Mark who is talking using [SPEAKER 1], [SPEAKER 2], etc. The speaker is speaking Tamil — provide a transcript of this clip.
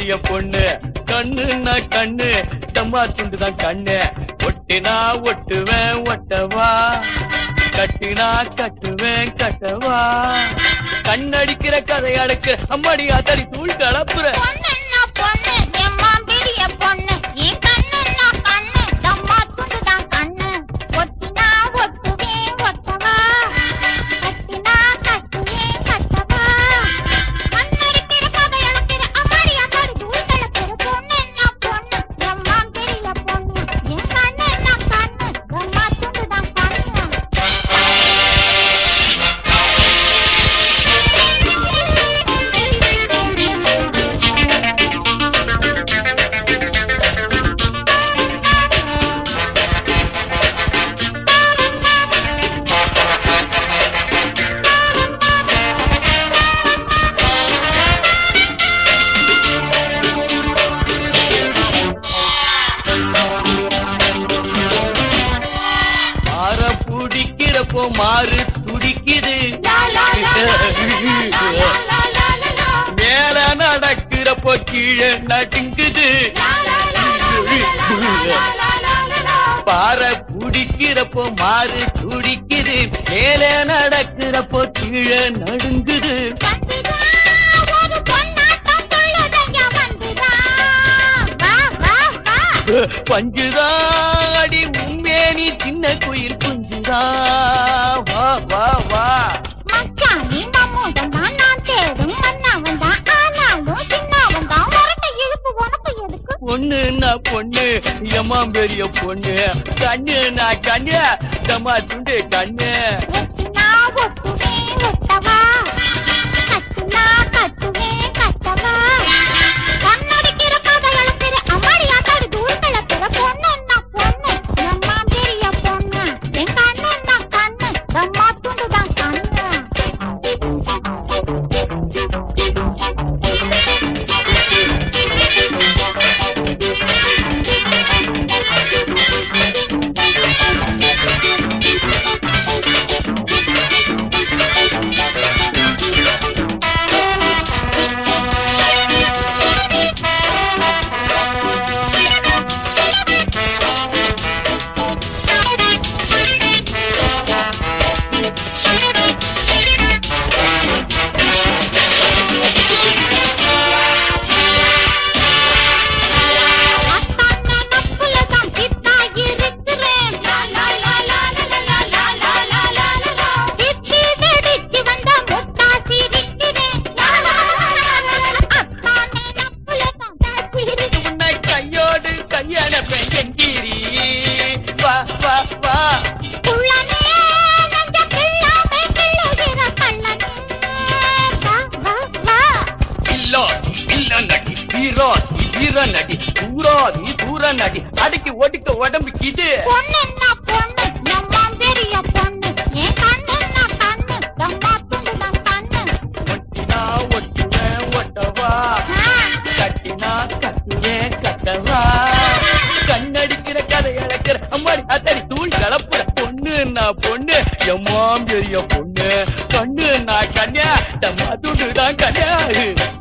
[SPEAKER 1] பெரிய பொண்ணு கண்ணுன்னா கண்ணு தம்மா துண்டுதான் கண்ணு ஒட்டினா ஒட்டுவேன் ஒட்டவா கட்டினா கட்டுவேன் கட்டவா கண்ணடிக்கிற கதை அடக்கு அம்மாடி அதடி தூள் கலப்புற மாறு துடிக்குது மேல நடக்கிறப்போ கீழே நடுங்குது பாறை பிடிக்கிறப்போ மாறு துடிக்குது மேல நடக்கிறப்போ கீழே நடுங்குது பஞ்சுதான் அடி உண்மேனி சின்ன குயில் குஞ்சுதா வா வா வா
[SPEAKER 2] மச்சானி மம்மூதன் தான் நான் தேடும் மன்னவன் தான் ஆனாலும் சின்னவன் தான் வரட்ட இழுப்பு உனக்கு எதுக்கு
[SPEAKER 1] பொண்ணுன்னா பொண்ணு எம்மா பெரிய பொண்ணு கண்ணுன்னா கண்ணு தம்மா துண்டு கண்ணு
[SPEAKER 2] ஒட்டினா ஒட்டுவே ஒட்டவா கட்டுனா கட்டுவே கட்டவா கண்ணடிக்கிற கதை எழுத்துற அம்மாடி ஆத்தாடி தூள் கிளப்புற பொண்ணுன்னா பொண்ணு எம்மா பெரிய பொண்ணு என் கண்ணுன்னா கண்ணு தம்மா துண்டு தான் கண்ணு
[SPEAKER 1] நடி தூராதி தூர நடி அடிக்கி ஒடிக்க உடம்புக்கு இது
[SPEAKER 2] பொண்ணுன்னா பொண்ணு எம்மா பெரிய பொண்ணு என் கண்ணுன்னா கண்ணு தம்மா துண்டு தான் கண்ணு
[SPEAKER 1] ஒட்டினா ஒட்டுவேன் ஒட்டவா கட்டினா கட்டுவேன் கட்டவா கண்ணடிக்கிற கதை இழக்கிற அம்மாடி அத்தடி தூள் கலப்புற பொண்ணுன்னா பொண்ணு எம்மா பெரிய பொண்ணு கண்ணுன்னா கண்ணா தம்மா துண்டு தான் கண்ணா